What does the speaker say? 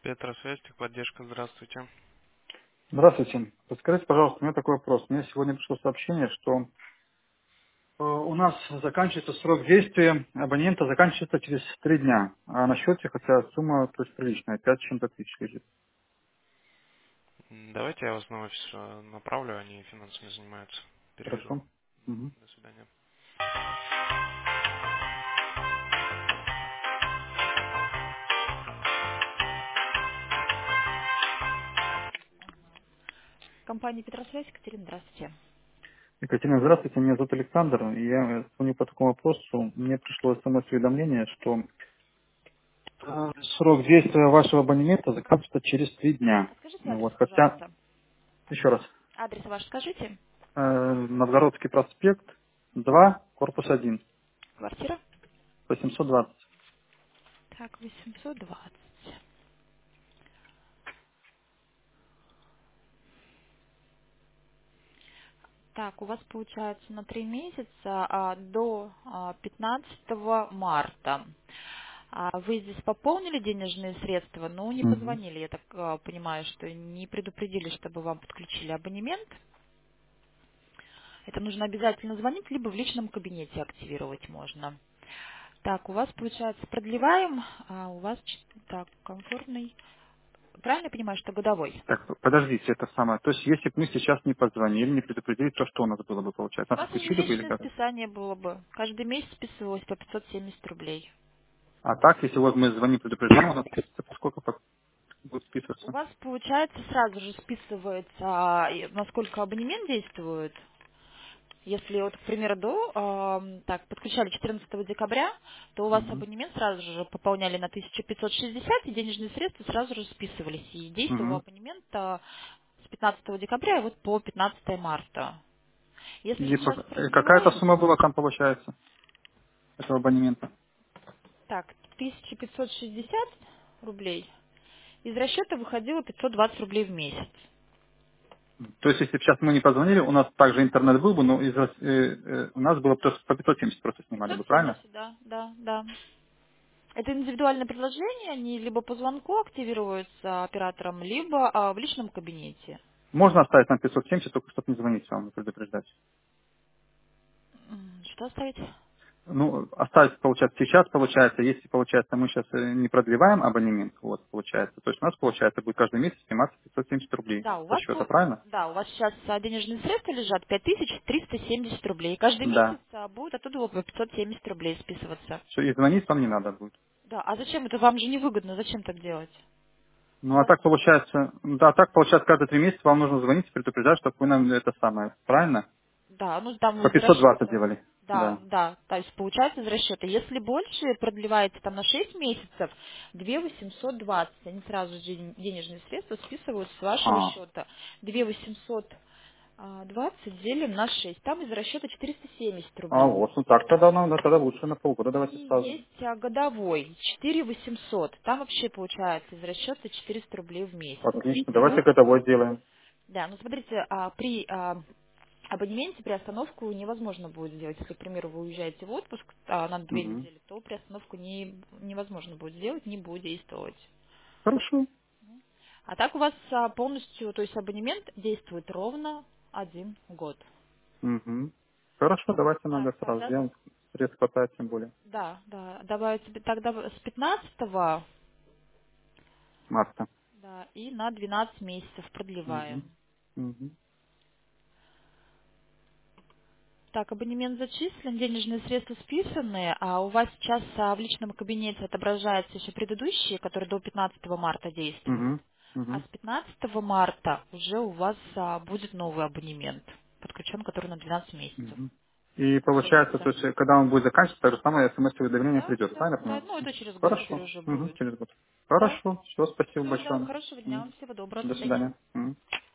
Петросвязь, техподдержка, здравствуйте. Здравствуйте. Подскажите, пожалуйста, у меня такой вопрос. Мне сегодня пришло сообщение, что у нас заканчивается срок действия абонента, заканчивается через 3 дня. А на счете, хотя сумма то есть приличная, 5 с чем-то тысяч лежит. Давайте я вас на офис направлю, они финансами занимаются. Переведу. Хорошо? Мгм. До свидания. Компания Петросвязь, Екатерина, здравствуйте. Екатерина, здравствуйте. Меня зовут Александр. И я звоню по такому вопросу. Мне пришло смс-уведомление, что срок действия вашего абонемента заканчивается через 3 дня. А скажите Ну адрес, вот, хотя, пожалуйста. еще раз, Адрес ваш скажите. Новгородский проспект, 2, корпус 1, Квартира? 820. Так, 820. Так, у вас получается на 3 месяца до 15 марта. Вы здесь пополнили денежные средства, но не Мгм. позвонили. Я так понимаю, что не предупредили, чтобы вам подключили абонемент. Это нужно обязательно звонить, либо в личном кабинете активировать можно. Так, у вас, получается, продлеваем, а у вас, так, комфортный. Правильно я понимаю, что годовой? Так, подождите, это самое. То есть, если бы мы сейчас не позвонили, не предупредили, то что у нас было бы получать? У Нас вас отключили бы или ежемесячное как? списание было бы. Каждый месяц списывалось по 570 рублей. А так, если вот мы звоним, предупреждаем, у нас списывается, сколько будет У списываться? вас, получается, сразу же списывается, насколько абонемент действует. Если вот, к примеру, так, подключали 14 декабря, то у вас Угу. абонемент сразу же пополняли на 1560, и денежные средства сразу же списывались. И действовал Угу. абонемент с 15 декабря и вот по 15 марта. Если И сейчас какая-то продлеваем, сумма была там получается, этого абонемента? так, 1560 рублей, из расчета выходило 520 рублей в месяц. То есть, если бы сейчас мы не позвонили, у нас также интернет был бы, но у нас было бы просто по 570 просто снимали бы, правильно? 570, да, да, да. Это индивидуальное предложение, они либо по звонку активируются оператором, либо в личном кабинете. Можно оставить на 570, только чтобы не звонить вам и предупреждать. Что оставить? Ну, оставить, получается, сейчас получается, если, получается, мы сейчас не продлеваем абонемент, вот, получается, то есть у нас, получается, будет каждый месяц сниматься 570 рублей Да, со счета, правильно? да, у вас сейчас денежные средства лежат 5370 рублей. Каждый месяц Да. будет оттуда по 570 рублей списываться. Все, и звонить вам не надо будет. Да, а зачем это? Вам же невыгодно, зачем так делать? Ну, У а вас так получается, да, так получается, каждые 3 месяца вам нужно звонить и предупреждать, чтобы вы нам это самое, правильно? Да, ну там По из 520 расчета. делали, Да, да. да, то есть получается из расчета. Если больше продлеваете там на 6 месяцев, 2820, они сразу же денежные средства списывают с вашего А, счета. 2820 делим на 6, там из расчета 470 рублей. вот, ну так тогда, ну, да, тогда лучше на полгода И давайте сразу. есть годовой, 4800, там вообще получается из расчета 400 рублей в месяц. Отлично, давайте годовой делаем. Да, ну смотрите, при абонементе при остановку невозможно будет сделать. Если, к примеру, вы уезжаете в отпуск на 2 Мгм. недели, то при остановку невозможно будет сделать, не будет действовать. Хорошо. А так у вас полностью, то есть абонемент действует ровно 1 год. Мгм. Хорошо, давайте Так, надо сразу тогда, сделаем. Средств хватает тем более. да, да, добавить тогда с 15, Марта. да, и на 12 месяцев продлеваем. Мгм. Мгм. Так, абонемент зачислен, денежные средства списаны, а у вас сейчас в личном кабинете отображаются еще предыдущие, которые до 15 марта действуют. Мгм. А Мгм. с 15 марта уже у вас будет новый абонемент, подключен, который на 12 месяцев Мгм. И получается, то делается. есть, когда он будет заканчиваться, то же самое смс-уведомление Да, придет, да, правильно я да, понимаю? ну это через год теперь Хорошо. уже Мгм. будет. Через год. Да, Хорошо. Все, спасибо все, да, большое. хорошего дня Мгм. вам, всего доброго, до До свидания. свидания. Мгм.